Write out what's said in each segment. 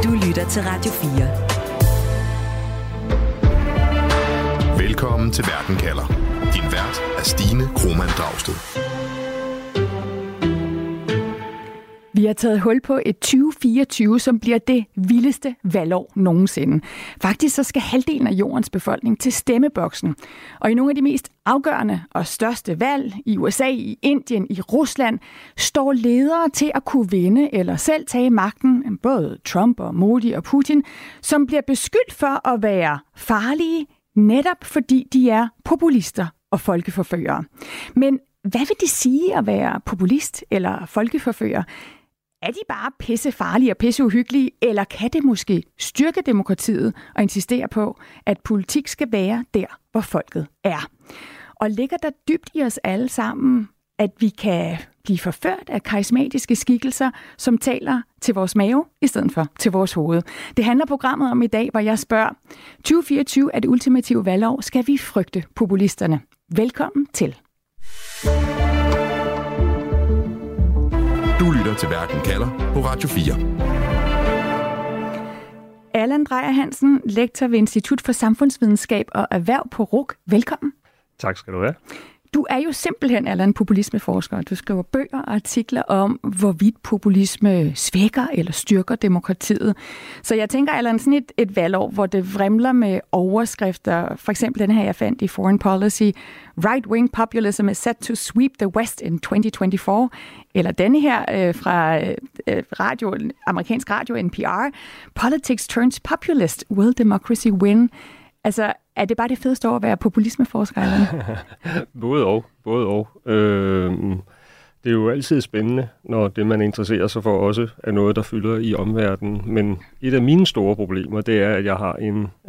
Du lytter til Radio 4. Velkommen til Verden kalder. Din vært er Stine Krohmann Dragsted. Vi har taget hul på et 2024, som bliver det vildeste valgår nogensinde. Faktisk så skal halvdelen af jordens befolkning til stemmeboksen. Og i nogle af de mest afgørende og største valg i USA, i Indien, i Rusland, står ledere til at kunne vinde eller selv tage magten, både Trump og Modi og Putin, som bliver beskyldt for at være farlige, netop fordi de er populister og folkeforførere. Men hvad vil det sige at være populist eller folkeforfører? Er de bare pissefarlige og pisseuhyggelige, eller kan det måske styrke demokratiet og insistere på, at politik skal være der, hvor folket er? Og ligger der dybt i os alle sammen, at vi kan blive forført af karismatiske skikkelser, som taler til vores mave i stedet for til vores hoved? Det handler programmet om i dag, hvor jeg spørger, 2024 er det ultimative valgår. Skal vi frygte populisterne? Velkommen til. Du lytter til Verden kalder på Radio 4. Allan Dreyer Hansen, lektor ved Institut for Samfundsvidenskab og Erhverv på RUC. Velkommen. Tak skal du have. Du er jo simpelthen, Allan, populismeforsker. Du skriver bøger og artikler om, hvorvidt populisme svækker eller styrker demokratiet. Så jeg tænker, Allan, sådan et valgår, hvor det vrimler med overskrifter. For eksempel den her, jeg fandt i Foreign Policy. Right-wing populism is set to sweep the West in 2024. Eller denne her fra amerikansk radio NPR. Politics turns populist. Will democracy win? Altså, er det bare det fedeste år at være populismeforsker? Både og. Det er jo altid spændende, når det, man interesserer sig for, også er noget, der fylder i omverdenen. Men et af mine store problemer, det er, at jeg har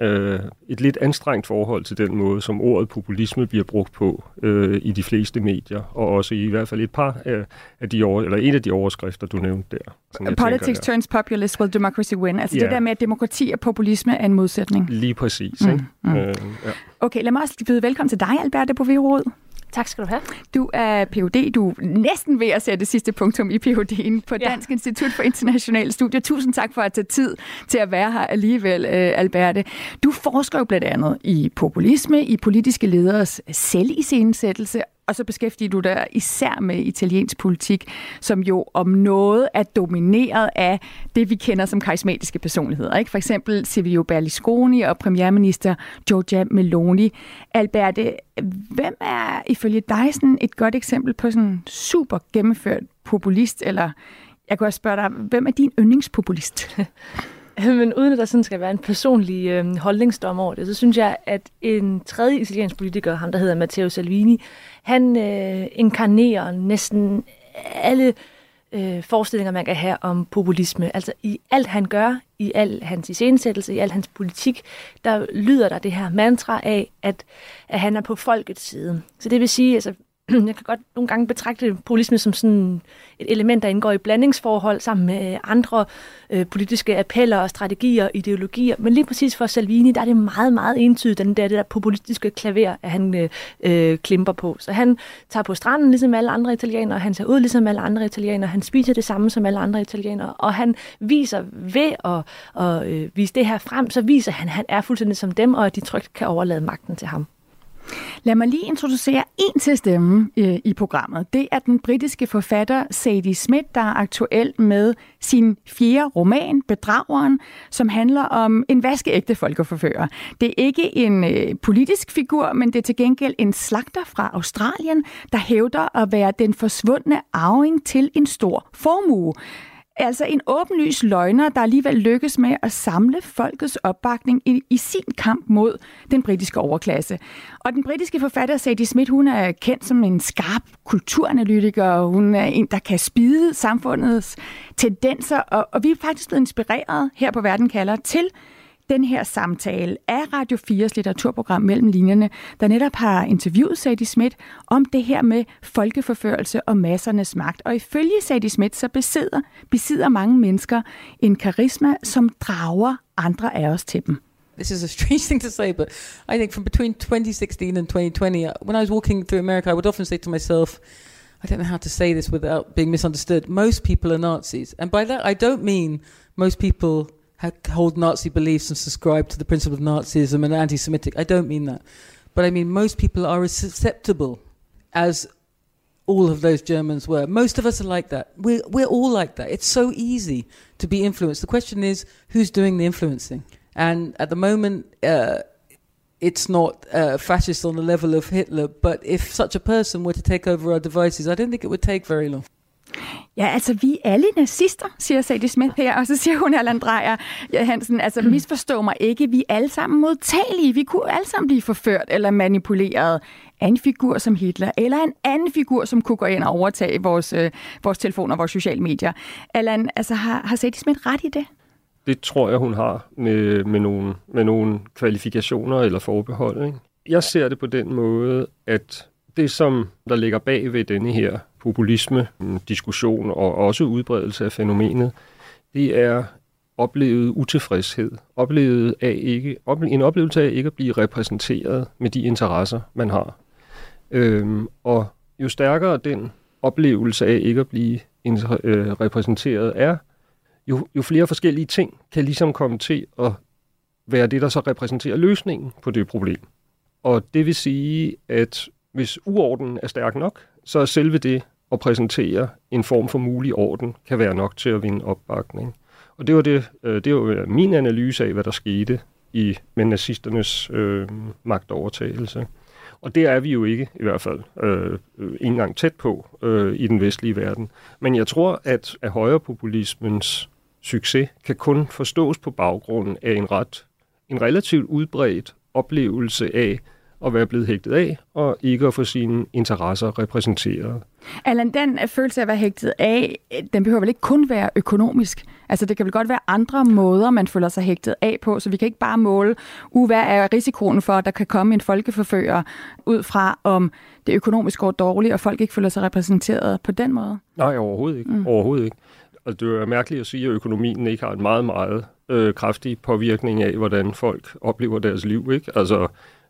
et lidt anstrengt forhold til den måde, som ordet populisme bliver brugt på i de fleste medier, og også i hvert fald et par af de en af de overskrifter, du nævnte der. Politics turns populist, will democracy win? Altså det der med, at demokrati og populisme er en modsætning. Lige præcis. Ikke? Ja. Okay, lad mig også byde velkommen til dig, Alberte Bovee-Rod. Tak skal du have. Du er Ph.D. Du er næsten ved at sætte det sidste punktum i Ph.D.'en på Dansk Institut for Internationale Studier. Tusind tak for at tage tid til at være her alligevel, Alberte. Du forsker jo blandt andet i populisme, i politiske lederes selviscenesættelse, og så beskæftiger du dig især med italiensk politik, som jo om noget er domineret af det, vi kender som karismatiske personligheder. Ikke? For eksempel Silvio Berlusconi og premierminister Giorgia Meloni. Alberte, hvem er ifølge dig sådan et godt eksempel på sådan en super gennemført populist? Eller jeg kan også spørge dig, hvem er din yndlingspopulist? Men uden at der sådan skal være en personlig holdningsdom over det, så synes jeg, at en tredje italiensk politiker, ham der hedder Matteo Salvini, han inkarnerer næsten alle forestillinger, man kan have om populisme. Altså i alt han gør, i al hans iscenesættelse, i al hans politik, der lyder der det her mantra af, at han er på folkets side. Så det vil sige, altså jeg kan godt nogle gange betragte populisme som sådan et element, der indgår i blandingsforhold sammen med andre politiske appeller og strategier og ideologier. Men lige præcis for Salvini, der er det meget, meget entydigt, det der populistiske klaver, at han klimper på. Så han tager på stranden ligesom alle andre italienere, han ser ud ligesom alle andre italienere, han spiser det samme som alle andre italienere, og han viser ved at vise det her frem, så viser han, at han er fuldstændig som dem, og at de trygt kan overlade magten til ham. Lad mig lige introducere en til stemme i programmet. Det er den britiske forfatter Zadie Smith, der er aktuel med sin 4. roman, Bedrageren, som handler om en vaskeægte folkeforfører. Det er ikke en politisk figur, men det er til gengæld en slagter fra Australien, der hævder at være den forsvundne arving til en stor formue. Altså en åbenlys løgner, der alligevel lykkes med at samle folkets opbakning i sin kamp mod den britiske overklasse. Og den britiske forfatter Zadie Smith, hun er kendt som en skarp kulturanalytiker, og hun er en, der kan spide samfundets tendenser, og vi er faktisk blevet inspireret her på Verden kalder til den her samtale af Radio 4's litteraturprogram Mellem Linjerne, der netop har interviewet Zadie Smith om det her med folkeforførelse og massernes magt. Og ifølge Zadie Smith, så besidder mange mennesker en karisma, som drager andre af os til dem. This is a strange thing to say, but I think from between 2016 and 2020, when I was walking through America, I would often say to myself, I don't know how to say this without being misunderstood, most people are Nazis. And by that, I don't mean most people hold Nazi beliefs and subscribe to the principle of Nazism and anti-Semitic. I don't mean that. But I mean most people are as susceptible as all of those Germans were. Most of us are like that. We're all like that. It's so easy to be influenced. The question is, who's doing the influencing? And at the moment, it's not fascist on the level of Hitler, but if such a person were to take over our devices, I don't think it would take very long. Ja, altså vi er alle nazister, siger Sadie Smith her, og så siger hun, Allan Dreyer Hansen, altså misforstå mig ikke, vi er alle sammen modtagelige, vi kunne alle sammen blive forført eller manipuleret af en figur som Hitler, eller en anden figur, som kunne gå ind og overtage vores telefoner og vores sociale medier. Allan, altså har Sadie Smith ret i det? Det tror jeg, hun har med nogle kvalifikationer eller forbehold. Ikke? Jeg ser det på den måde, at det, som der ligger bag ved denne her populisme, diskussion og også udbredelse af fænomenet, det er oplevet utilfredshed. En oplevelse af ikke at blive repræsenteret med de interesser, man har. Og jo stærkere den oplevelse af ikke at blive repræsenteret er, jo flere forskellige ting kan ligesom komme til at være det, der så repræsenterer løsningen på det problem. Og det vil sige, at hvis uorden er stærk nok, så er selve det at præsentere en form for mulig orden, kan være nok til at vinde opbakning. Og det var min analyse af, hvad der skete med nazisternes magtovertagelse. Og det er vi jo ikke, i hvert fald, ikke engang tæt på i den vestlige verden. Men jeg tror, at højrepopulismens succes kan kun forstås på baggrunden af en relativt udbredt oplevelse af at være blevet hægtet af, og ikke at få sine interesser repræsenteret. Allan, den følelse af at være hægtet af, den behøver vel ikke kun være økonomisk? Altså det kan vel godt være andre måder, man føler sig hægtet af på, så vi kan ikke bare måle, hvad er risikoen for, at der kan komme en folkeforfører ud fra, om det økonomisk går dårligt, og folk ikke føler sig repræsenteret på den måde? Nej, overhovedet ikke. Overhovedet ikke. Og det er mærkeligt at sige, at økonomien ikke har en meget, meget kraftig påvirkning af, hvordan folk oplever deres liv, ikke? Altså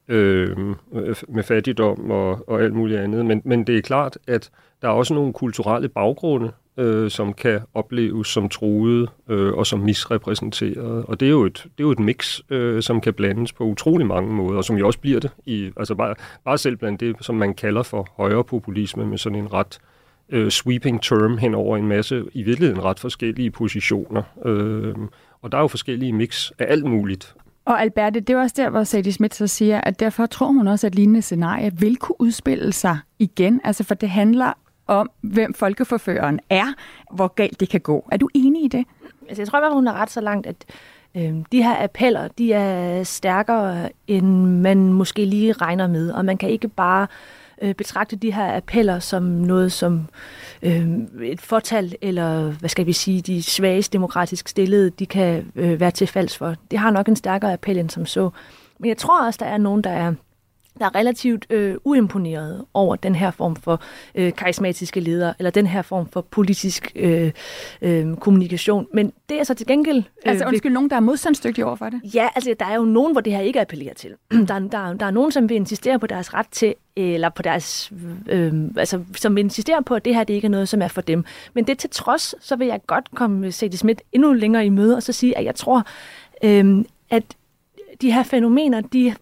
med fattigdom og alt muligt andet. Men det er klart, at der er også nogle kulturelle baggrunde, som kan opleves som truede og som misrepræsenteret. Og det er jo et mix, som kan blandes på utrolig mange måder, og som jo også bliver det. Bare selv blandt det, som man kalder for højrepopulisme, med sådan en ret sweeping term hen over en masse, i virkeligheden ret forskellige positioner. Og der er jo forskellige mix af alt muligt. Og Alberte, det er også der, hvor Sadie Smith så siger, at derfor tror hun også, at lignende scenarier vil kunne udspille sig igen. Altså for det handler om, hvem folkeforføreren er, hvor galt det kan gå. Er du enig i det? Altså jeg tror at hun er ret så langt, at de her appeller, de er stærkere, end man måske lige regner med. Og man kan ikke bare betragte de her appeller som noget som et fortal, eller hvad skal vi sige, de svagest demokratisk stillede, de kan være til falds for. Det har nok en stærkere appel end som så. Men jeg tror også, der er nogen, der er relativt uimponeret over den her form for karismatiske ledere, eller den her form for politisk kommunikation. Men det er så til gengæld... nogen, der er modstandsdygtige over for det? Ja, altså der er jo nogen, hvor det her ikke appellerer til. Der er nogen, som vil insistere på deres ret til, eller på deres... som vil insistere på, at det her det ikke er noget, som er for dem. Men det til trods, så vil jeg godt komme Sadie Smith endnu længere i møde, og så sige, at jeg tror, at de her fænomener,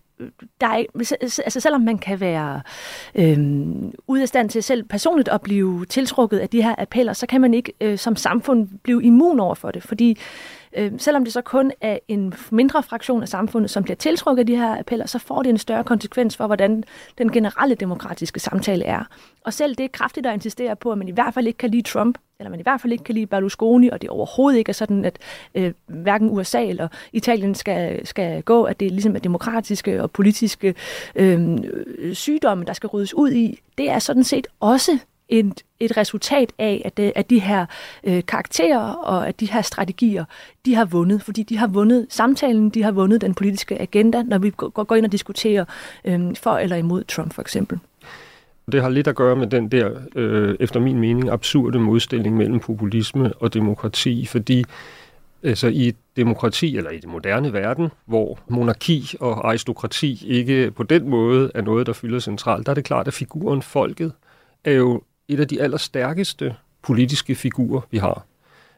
selvom man kan være ude af stand til selv personligt at blive tiltrukket af de her appeller, så kan man ikke som samfund blive immun over for det, fordi selvom det så kun er en mindre fraktion af samfundet, som bliver tiltrukket af de her appeller, så får det en større konsekvens for, hvordan den generelle demokratiske samtale er. Og selv det er kraftigt at insistere på, at man i hvert fald ikke kan lide Trump, eller man i hvert fald ikke kan lide Berlusconi, og det overhovedet ikke er sådan, at hverken USA eller Italien skal gå, at det ligesom er demokratiske og politiske sygdomme, der skal ryddes ud i. Det er sådan set også et resultat af, at de her karakterer og at de her strategier, de har vundet, fordi de har vundet samtalen, de har vundet den politiske agenda, når vi går ind og diskuterer for eller imod Trump for eksempel. Det har lidt at gøre med den der, efter min mening, absurde modstilling mellem populisme og demokrati, fordi altså i et demokrati, eller i den moderne verden, hvor monarki og aristokrati ikke på den måde er noget, der fylder centralt, der er det klart, at figuren folket er jo et af de allerstærkeste politiske figurer, vi har.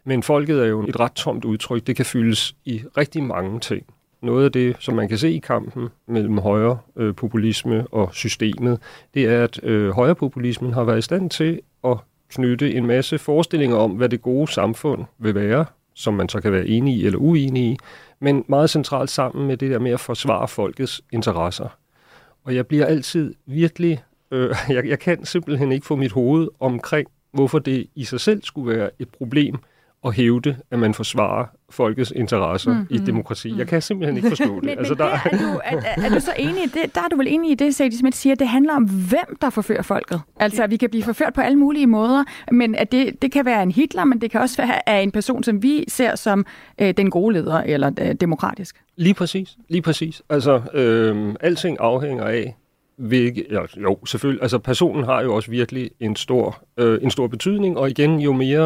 Men folket er jo et ret tomt udtryk. Det kan fyldes i rigtig mange ting. Noget af det, som man kan se i kampen mellem højre populisme og systemet, det er, at højrepopulismen har været i stand til at knytte en masse forestillinger om, hvad det gode samfund vil være, som man så kan være enig i eller uenig i, men meget centralt sammen med det der med at forsvare folkets interesser. Og jeg bliver altid virkelig... jeg kan simpelthen ikke få mit hoved omkring, hvorfor det i sig selv skulle være et problem at hævde, at man forsvarer folkets interesser i demokrati. Jeg kan simpelthen ikke forstå det. Men er du så enig i det? Der er du vel enig i det, Sadie Smith siger, at det handler om, hvem der forfører folket. Altså, vi kan blive forført på alle mulige måder, men at det kan være en Hitler, men det kan også være af en person, som vi ser som den gode leder, eller demokratisk. Lige præcis. Altså, alting afhænger af, jo, selvfølgelig. Altså, personen har jo også virkelig en stor betydning, og igen,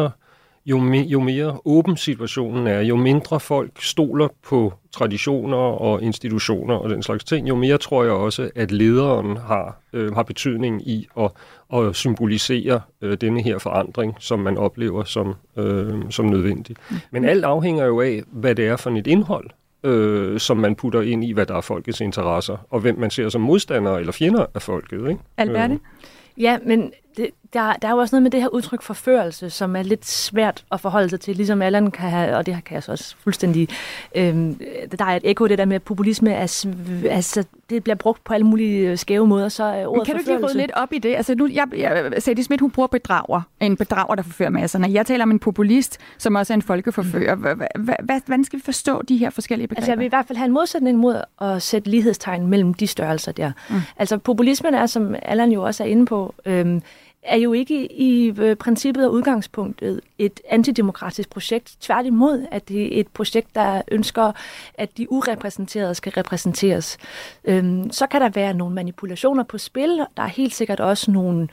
jo mere åben situationen er, jo mindre folk stoler på traditioner og institutioner og den slags ting, jo mere tror jeg også, at lederen har betydning i at symbolisere denne her forandring, som man oplever som nødvendig. Men alt afhænger jo af, hvad det er for et indhold, som man putter ind i, hvad der er folkets interesser, og hvem man ser som modstandere eller fjender af folket. Ikke? Alberte? Ja, men der er jo også noget med det her udtryk forførelse, som er lidt svært at forholde sig til, ligesom Allan kan have, og det her kan jeg så også fuldstændig... der er et ekko, det der med, at populisme det bliver brugt på alle mulige skæve måder, så ordet forførelse... Kan du ikke lige rydde lidt op i det? Altså nu, Sadie Smith, hun bruger bedrager. En bedrager, der forfører masserne. Jeg taler om en populist, som også er en folkeforfører. Hvordan skal vi forstå de her forskellige begreber? Altså jeg vil i hvert fald have en modsætning mod at sætte lighedstegn mellem de størrelser der. Altså populismen er, som Allan jo også er inde på, er jo ikke i princippet og udgangspunktet et antidemokratisk projekt. Tværtimod, at det er et projekt, der ønsker, at de urepræsenterede skal repræsenteres. Så kan der være nogle manipulationer på spil. Der er helt sikkert også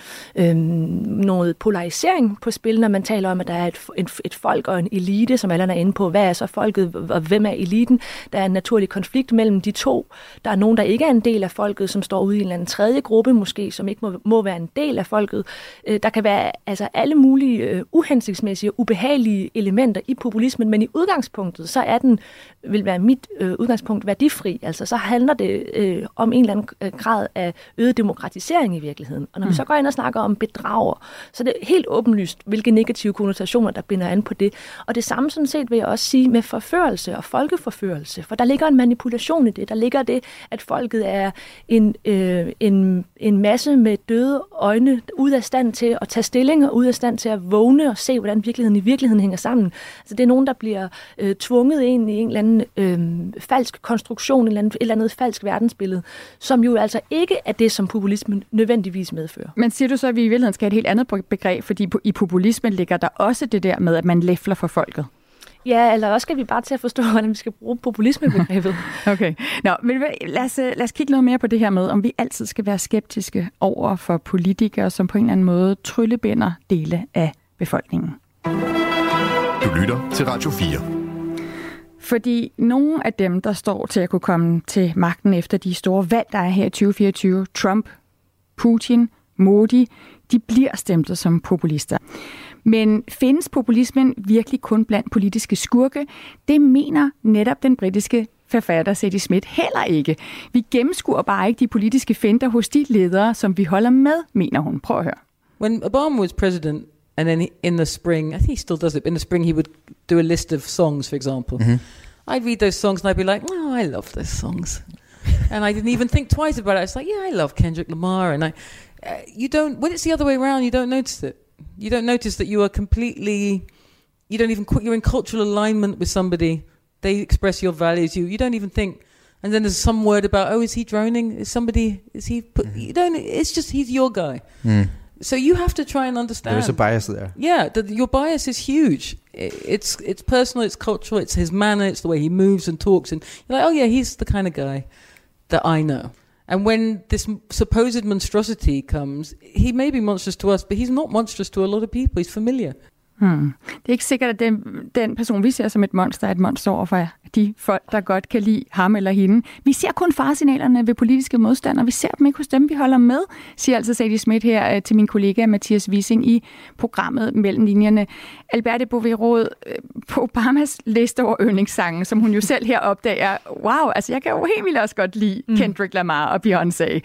noget polarisering på spil, når man taler om, at der er et folk og en elite, som alle er inde på. Hvad er så folket, og hvem er eliten? Der er en naturlig konflikt mellem de to. Der er nogen, der ikke er en del af folket, som står ude i en eller anden tredje gruppe, måske, som ikke må være en del af folket. Der kan være altså alle mulige uhensigtsmæssige, ubehagelige elementer i populismen, men i udgangspunktet, så vil være mit udgangspunkt værdifri. Altså så handler det om en eller anden grad af øget demokratisering i virkeligheden. Og når vi så går ind og snakker om bedrager, så er det helt åbenlyst, hvilke negative konnotationer, der binder an på det. Og det samme sådan set vil jeg også sige med forførelse og folkeforførelse, for der ligger en manipulation i det. Der ligger det, at folket er en masse med døde øjne, ud af stand til at tage stilling og ud af stand til at vågne og se, hvordan virkeligheden i virkeligheden hænger sammen. Altså det er nogen, der bliver tvunget ind i en eller anden falsk konstruktion, et eller andet falsk verdensbillede, som jo altså ikke er det, som populismen nødvendigvis medfører. Men siger du så, at vi i virkeligheden skal have et helt andet begreb, fordi i populismen ligger der også det der med, at man læfler for folket? Ja, eller også skal vi bare til at forstå, hvordan vi skal bruge populismebegrebet. Okay. Nå, men lad os kigge noget mere på det her med, om vi altid skal være skeptiske over for politikere, som på en eller anden måde tryllebinder dele af befolkningen. Du lytter til Radio 4. Fordi nogle af dem, der står til at kunne komme til magten efter de store valg, der er her i 2024, Trump, Putin, Modi, de bliver stemplet som populister. Men findes populismen virkelig kun blandt politiske skurke? Det mener netop den britiske forfatter Sadie Smith heller ikke. Vi gennemskuer bare ikke de politiske finter hos de ledere, som vi holder med, mener hun. Prøv at høre. When Obama was president, and then in the spring, I think he still does it, in the spring he would do a list of songs, for example. Mm-hmm. I'd read those songs and I'd be like, oh, I love those songs. And I didn't even think twice about it. I was like, yeah, I love Kendrick Lamar. And when it's the other way around, you don't notice it. You don't notice that you are you're in cultural alignment with somebody. They express your values. You don't even think, and then there's some word about, is he droning? You don't, it's just, he's your guy. Mm. So you have to try and understand. There's a bias there. Yeah, your bias is huge. It's personal, it's cultural, it's his manner, it's the way he moves and talks. And you're like, oh yeah, he's the kind of guy that I know. And when this supposed monstrosity comes, he may be monstrous to us, but he's not monstrous to a lot of people. He's familiar. Det er ikke sikkert, at den person, vi ser som et monster, er et monster over for de folk, der godt kan lide ham eller hende. Vi ser kun faresignalerne ved politiske modstandere. Vi ser dem ikke hos dem, vi holder med, siger altså Sadie Smith her til min kollega Mathias Wissing i programmet Mellem Linjerne. Alberte Bouvier-Roed, på Obamas liste over yndlingssange, som hun jo selv her opdager, wow, altså jeg kan jo helt vildt også godt lide Kendrick Lamar og Beyoncé,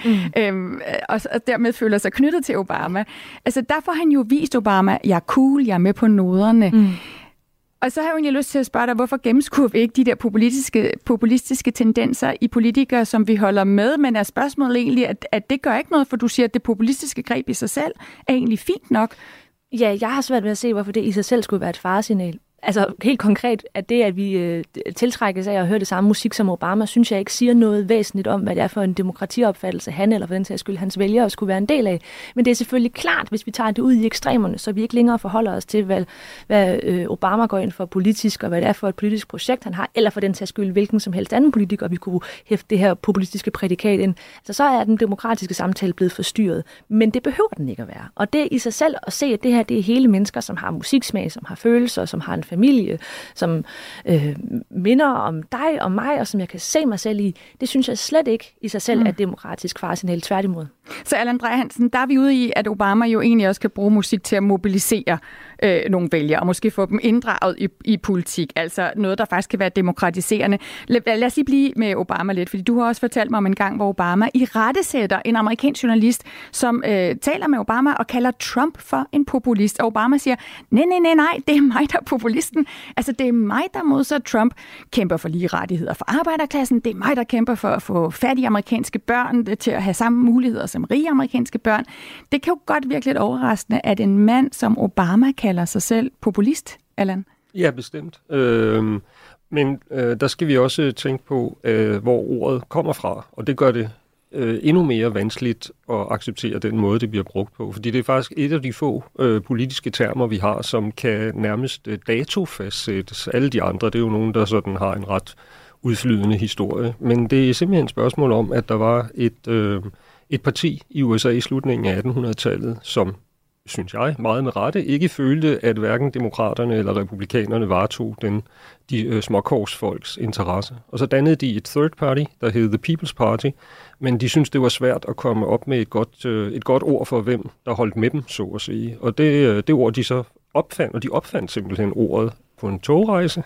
og dermed føler sig knyttet til Obama. Altså der får han jo vist Obama, jeg er cool, jeg er med på noderne. Og så har jeg jo egentlig lyst til at spørge dig, hvorfor gennemskuer vi ikke de der populistiske tendenser i politikere, som vi holder med, men er spørgsmålet egentlig, at det gør ikke noget, for du siger, at det populistiske greb i sig selv er egentlig fint nok? Ja, jeg har svært ved at se, hvorfor det i sig selv skulle være et faresignal. Altså helt konkret, at det, at vi tiltrækkes af at høre det samme musik som Obama, synes jeg ikke siger noget væsentligt om, hvad det er for en demokratiopfattelse, han eller for den sags skyld hans vælgere skulle være en del af. Men det er selvfølgelig klart, hvis vi tager det ud i ekstremerne, så vi ikke længere forholder os til, hvad Obama går ind for politisk, og hvad det er for et politisk projekt, han har, eller for den sags skyld, hvilken som helst anden politiker, vi kunne hæfte det her populistiske prædikat ind. Så er den demokratiske samtale blevet forstyrret. Men det behøver den ikke at være. Og det i sig selv at se, at det her det er hele mennesker, som har musiksmag, som har følelser, som har en familie, som minder om dig og mig, og som jeg kan se mig selv i, det synes jeg slet ikke i sig selv er demokratisk faresignal, tværtimod. Så Allan Dreyer Hansen, der er vi ude i, at Obama jo egentlig også kan bruge musik til at mobilisere nogle vælgere, og måske få dem inddraget i politik, altså noget, der faktisk kan være demokratiserende. Lad os lige blive med Obama lidt, fordi du har også fortalt mig om en gang, hvor Obama irettesætter en amerikansk journalist, som taler med Obama og kalder Trump for en populist, og Obama siger, nej, det er mig, der er populisten. Altså, det er mig, der modsat Trump kæmper for lige rettigheder for arbejderklassen, det er mig, der kæmper for at få fattige amerikanske børn til at have samme muligheder som rige amerikanske børn. Det kan jo godt virke lidt overraskende, at en mand som Obama kalder sig selv populist, Allan. Ja, bestemt. Men der skal vi også tænke på, hvor ordet kommer fra, og det gør det endnu mere vanskeligt at acceptere den måde, det bliver brugt på. Fordi det er faktisk et af de få politiske termer, vi har, som kan nærmest datofastsættes. Alle de andre, det er jo nogen, der sådan har en ret udflydende historie. Men det er simpelthen et spørgsmål om, at der var et parti i USA i slutningen af 1800-tallet, som, synes jeg, meget med rette, ikke følte, at hverken demokraterne eller republikanerne varetog de småkorsfolks interesse. Og så dannede de et third party, der hed The People's Party, men de syntes, det var svært at komme op med et godt ord for, hvem der holdt med dem, så at sige. Og det ord, de så opfandt, og de opfandt simpelthen ordet på en togrejse,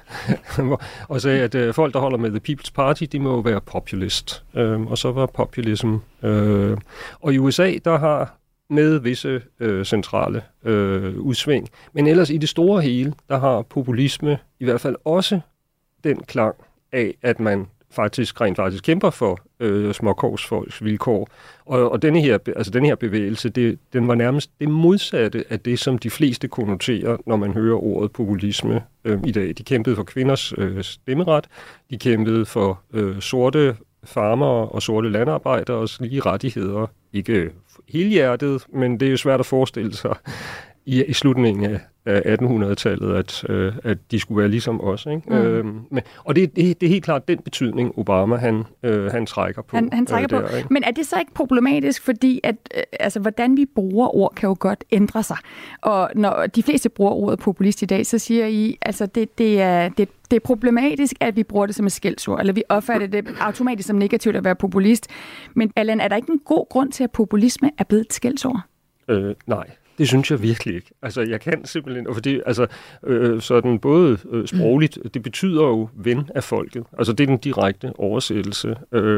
og sagde, at folk, der holder med The People's Party, de må jo være populist. Og så var populism. Og i USA, der har med visse centrale udsving. Men ellers i det store hele, der har populisme i hvert fald også den klang af, at man rent faktisk kæmper for småkorsfolks vilkår. Og denne her bevægelse, den var nærmest det modsatte af det, som de fleste konnoterer, når man hører ordet populisme i dag. De kæmpede for kvinders stemmeret, de kæmpede for sorte farmere og sorte landarbejderes lige rettigheder. Ikke helhjertet, men det er jo svært at forestille sig i slutningen af 1800-tallet, at de skulle være ligesom os. Ikke? Og det er helt klart den betydning, Obama han trækker på. Han trækker på. Ikke? Men er det så ikke problematisk, fordi at, hvordan vi bruger ord, kan jo godt ændre sig. Og når de fleste bruger ordet populist i dag, så siger I, altså det er problematisk, at vi bruger det som et skældsord, eller vi opfatter det automatisk som negativt at være populist. Men Allan, er der ikke en god grund til, at populisme er blevet et skældsord? Nej. Det synes jeg virkelig ikke. Altså, jeg kan simpelthen, og fordi, sådan både sprogligt, det betyder jo ven af folket. Altså, det er den direkte oversættelse.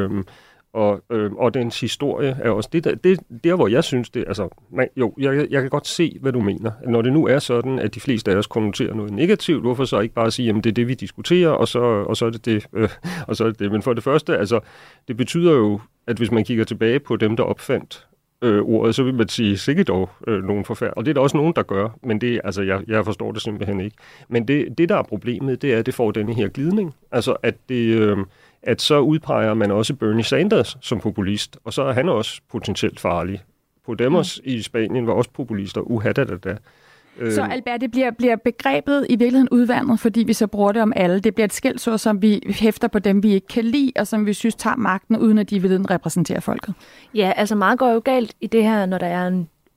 Og dens historie er også det der, hvor jeg synes det, altså, jeg kan godt se, hvad du mener. Når det nu er sådan, at de fleste af os konnoterer noget negativt, hvorfor så ikke bare sige, jamen det er det, vi diskuterer, og så er det det, og så er det det. Men for det første, altså, det betyder jo, at hvis man kigger tilbage på dem, der opfandt ordet, så vil man sige, sikkert dog nogen forfærdelige. Og det er der også nogen, der gør, men det, altså, jeg forstår det simpelthen ikke. Men det, der er problemet, det er, at det får denne her glidning. Altså, at så udpeger man også Bernie Sanders som populist, og så er han også potentielt farlig. Podemos i Spanien var også populister. Så Albert, det bliver begrebet i virkeligheden udvandet, fordi vi så bruger det om alle. Det bliver et skældsord, som vi hæfter på dem, vi ikke kan lide, og som vi synes tager magten, uden at de vil repræsentere folket. Ja, altså meget går jo galt i det her, når der er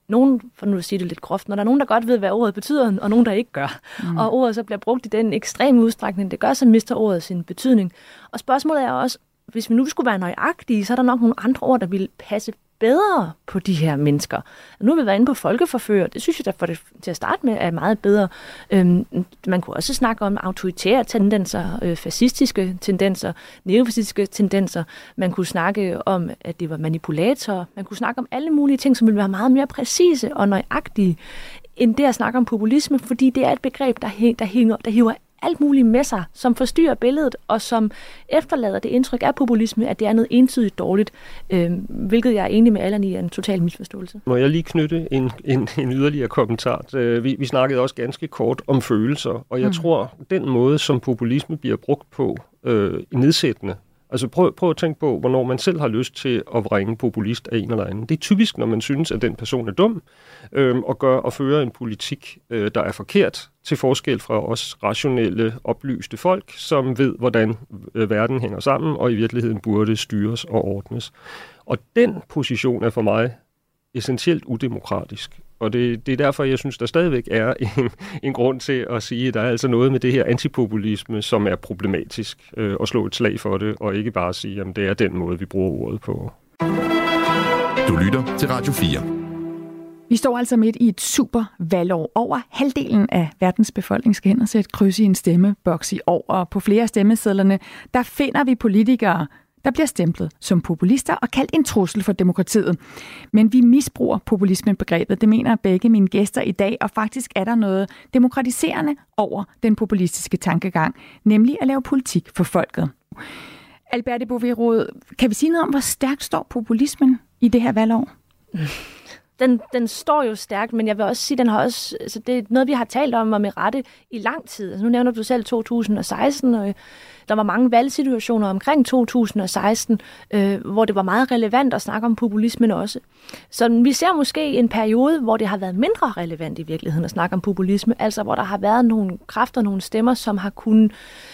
nogen, for nu at sige det lidt groft, når der er nogen, der godt ved, hvad ordet betyder, og nogen, der ikke gør. Og ordet så bliver brugt i den ekstreme udstrækning, det gør, så mister ordet sin betydning. Og spørgsmålet er også, hvis vi nu skulle være nøjagtige, så er der nok nogle andre ord, der ville passe bedre på de her mennesker. Nu har vi været inde på folkeforfører. Det synes jeg, der for det til at starte med er meget bedre. Man kunne også snakke om autoritære tendenser, fascistiske tendenser, neofascistiske tendenser. Man kunne snakke om, at det var manipulatorer. Man kunne snakke om alle mulige ting, som ville være meget mere præcise og nøjagtige, end det at snakke om populisme, fordi det er et begreb, der hiver alt muligt med sig, som forstyrrer billedet, og som efterlader det indtryk af populisme, at det er noget entydigt dårligt, hvilket jeg er enig med Allan i er en total misforståelse. Må jeg lige knytte en yderligere kommentar? Vi snakkede også ganske kort om følelser, og jeg tror, den måde, som populisme bliver brugt på, nedsættende. Altså prøv at tænke på, hvornår man selv har lyst til at vrænge populist af en eller anden. Det er typisk, når man synes, at den person er dum, og fører en politik, der er forkert, til forskel fra os rationelle, oplyste folk, som ved, hvordan verden hænger sammen, og i virkeligheden burde styres og ordnes. Og den position er for mig essentielt udemokratisk. Og det er derfor, jeg synes, der stadigvæk er en grund til at sige, at der er altså noget med det her antipopulisme, som er problematisk, at slå et slag for det, og ikke bare sige, at det er den måde, vi bruger ordet på. Du lytter til Radio 4. Vi står altså midt i et super valgår. Over halvdelen af verdens befolkning skal hen og sætte kryds i en stemmeboks i år, og på flere af stemmesedlerne, der finder vi politikere, der bliver stemplet som populister og kaldt en trussel for demokratiet. Men vi misbruger populisme-begrebet, det mener begge mine gæster i dag, og faktisk er der noget demokratiserende over den populistiske tankegang, nemlig at lave politik for folket. Alberte Bouvet-Roed, kan vi sige noget om, hvor stærkt står populismen i det her valgår? Den står jo stærkt, men jeg vil også sige, den har også, altså det er noget, vi har talt om og med rette i lang tid. Altså nu nævner du selv 2016, og der var mange valgsituationer omkring 2016, hvor det var meget relevant at snakke om populismen også. Så vi ser måske en periode, hvor det har været mindre relevant i virkeligheden at snakke om populisme, altså hvor der har været nogle kræfter, nogle stemmer, som har kunnet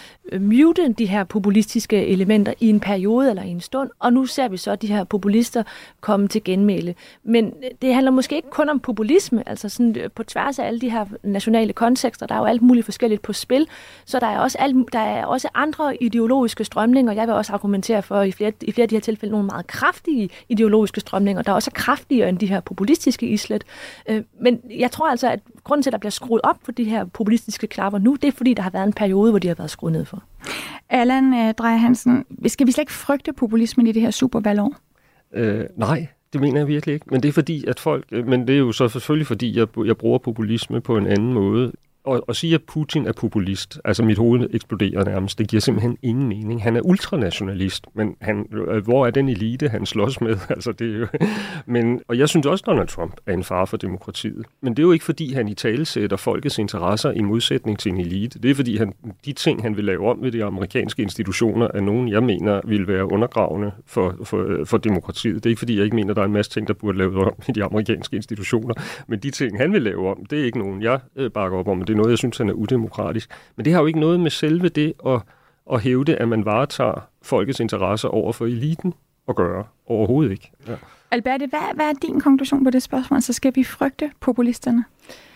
mute de her populistiske elementer i en periode eller i en stund, og nu ser vi så de her populister komme til genmæle. Men det handler måske ikke kun om populisme, altså sådan på tværs af alle de her nationale kontekster, der er jo alt muligt forskelligt på spil, så der er også andre ideologiske strømninger. Jeg vil også argumentere for i flere af de her tilfælde nogle meget kraftige ideologiske strømninger, der også er kraftigere end de her populistiske islet. Men jeg tror altså, at grunden til, at der bliver skruet op for de her populistiske knapper nu, det er fordi, der har været en periode, hvor de har været skruet ned for. Allan Dreyer Hansen, skal vi slet ikke frygte populismen i det her supervalgår? Nej, det mener jeg virkelig ikke. Men det er fordi, at men det er jo så selvfølgelig fordi, jeg bruger populisme på en anden måde. Og sige, at Putin er populist, altså mit hoved eksploderer nærmest, det giver simpelthen ingen mening. Han er ultranationalist, men hvor er den elite, han slås med? Altså, det er jo, og jeg synes også, at Donald Trump er en fare for demokratiet. Men det er jo ikke, fordi han italesætter folkets interesser i modsætning til en elite. Det er, fordi de ting, han vil lave om ved de amerikanske institutioner, er nogen, jeg mener, vil være undergravende for demokratiet. Det er ikke, fordi jeg ikke mener, at der er en masse ting, der burde laves om i de amerikanske institutioner. Men de ting, han vil lave om, det er ikke nogen, jeg bakker op om. Det er noget, jeg synes, han er udemokratisk. Men det har jo ikke noget med selve det at hævde, at man varetager folkets interesser over for eliten at gøre. Overhovedet ikke. Ja. Alberte, hvad er din konklusion på det spørgsmål? Så skal vi frygte populisterne?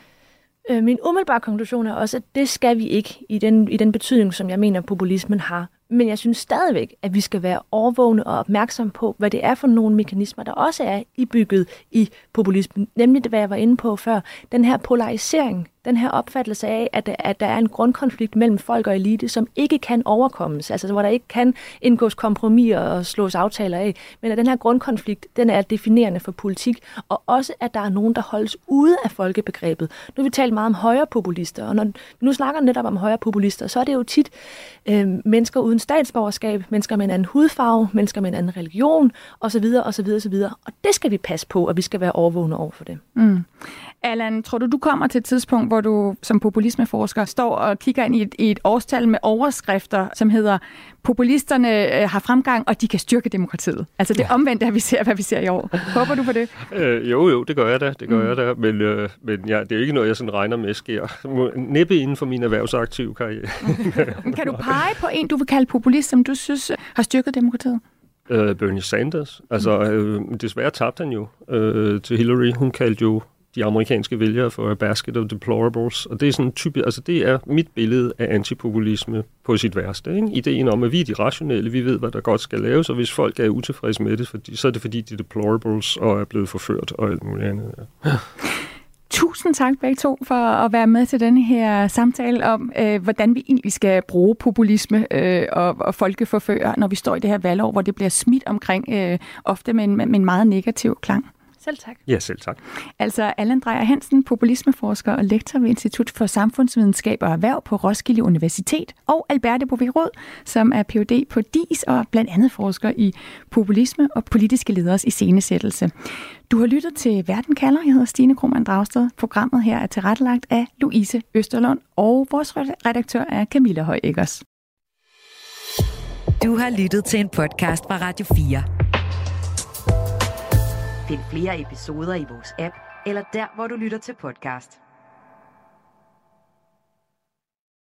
Min umiddelbare konklusion er også, at det skal vi ikke i den betydning, som jeg mener, populismen har. Men jeg synes stadigvæk, at vi skal være overvågne og opmærksomme på, hvad det er for nogle mekanismer, der også er ibygget i populismen. Nemlig det, hvad jeg var inde på før. Den her polarisering, den her opfattelse af, at der er en grundkonflikt mellem folk og elite, som ikke kan overkommes. Altså hvor der ikke kan indgås kompromiser og slås aftaler af. Men at den her grundkonflikt, den er definerende for politik. Og også, at der er nogen, der holdes ude af folkebegrebet. Nu har vi talt meget om højrepopulister, og når vi nu snakker netop om højrepopulister, så er det jo tit mennesker uden statsborgerskab, mennesker med en anden hudfarve, mennesker med en anden religion, osv. osv. osv. Og det skal vi passe på, og vi skal være overvågne over for det. Mm. Allan, tror du kommer til et tidspunkt, hvor du som populismeforsker står og kigger ind i et årstal med overskrifter, som hedder populisterne har fremgang, og de kan styrke demokratiet? Altså det omvendte, hvad vi ser i år. Håber du på det? Jo, det gør jeg da. Men det er jo ikke noget, jeg sådan regner med sker. Næppe inden for min erhvervsaktive karriere. Kan du pege på en, du vil kalde populist, som du synes har styrket demokratiet? Bernie Sanders. Desværre tabte han jo til Hillary. Hun kaldte jo de amerikanske vælgere for a basket of deplorables, og det er sådan typisk, det er mit billede af antipopulisme på sit værste. Ikke? Ideen om, at vi er de rationelle, vi ved, hvad der godt skal laves, og hvis folk er utilfredse med det, så er det fordi, de er deplorables og er blevet forført og alt muligt andet. Ja. Tusind tak begge to for at være med til denne her samtale om, hvordan vi egentlig skal bruge populisme og folkeforfører, når vi står i det her valgår, hvor det bliver smidt omkring, ofte med en meget negativ klang. Selv tak. Ja, selv tak. Altså Allan Dreyer Hansen, populismeforsker og lektor ved Institut for Samfundsvidenskab og Erhverv på Roskilde Universitet, og Alberte Bovee-Rød, som er Ph.D. på DIS og blandt andet forsker i populisme og politiske lederes iscenesættelse. Du har lyttet til Verden kalder. Jeg hedder Stine Krohmann Dragsted. Programmet her er tilrettelagt af Louise Østerlund, og vores redaktør er Camilla Høj-Eggers. Du har lyttet til en podcast fra Radio 4. Find flere episoder i vores app, eller der, hvor du lytter til podcast.